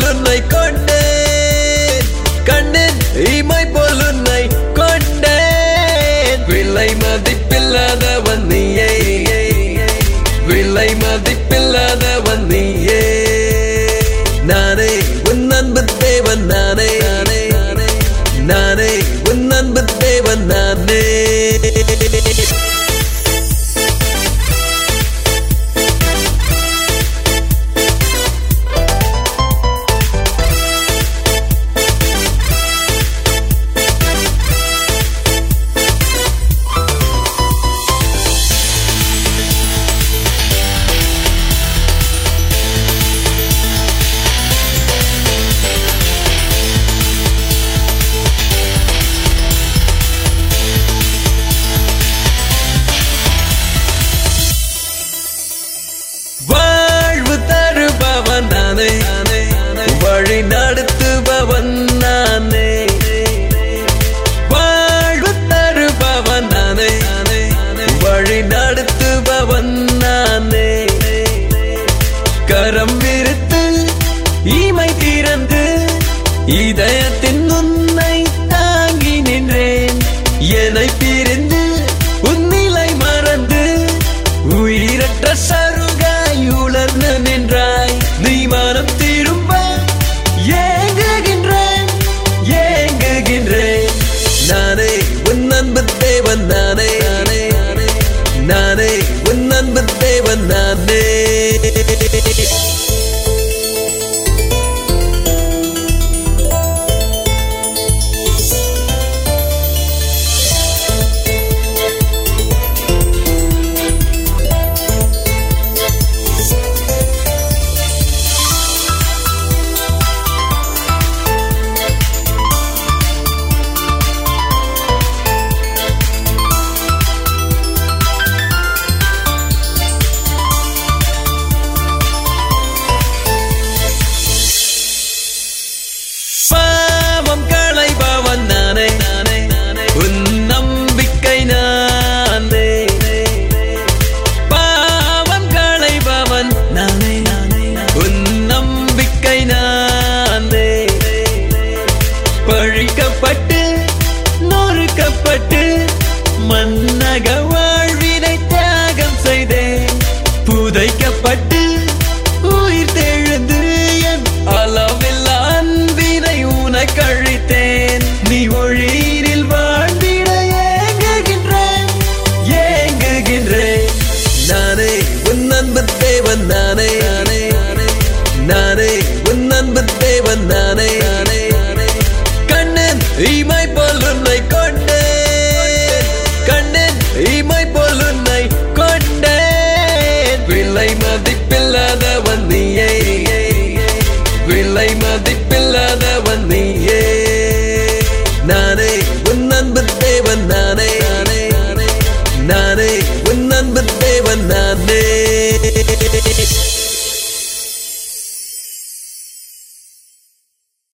உன்னை கொண்டேன் கண்ணன் இமை போல் உன்னை கொண்டேன் விலை மதிப்பில்லாதவன் நீயே விலை மதிப்பில்லாதவன் நீயே நானே உன் அன்பு தேவன் நானே நானே உன் அன்பு தேவன் நானே வழி நடத்துபவன் நானே வாழ்வு தருபவன் நானே வழி நடத்துபவன் நானே கரம் விரித்து இமை திறந்து இதயத்தின் உன்னை தாங்கி நின்றேன் என்னை பிரிந்து உன்னிலை மறந்து உயிரற்ற சருகாய் உலர்ந்து நின்றாய் நீ மனம் திரும்ப நானே உன் அன்பு தேவன் நானே நானே உன் அன்பு தேவன் நானே பழிக்கப்பட்டு நொறுக்கப்பட்டு மன்னக வாழ்வினை தியாகம் செய்தேன் புதைக்கப்பட்டு உயிர் தெழுந்து என் அளவில்லா அன்பினை உனக்கு அழித்தேன் நீ ஒளிரில் வாழ்ந்திட ஏங்குகின்றேன் நானே உன் அன்பு தேவன் நானே நானே உன் அன்பு தேவன் நானே இமை போல் உன்னை கொண்டேன் கண்ணன் இமை போல் உன்னை கொண்டேன் விலை மதிப்பில்லாதவன் நீயே விலை மதிப்பில்லாத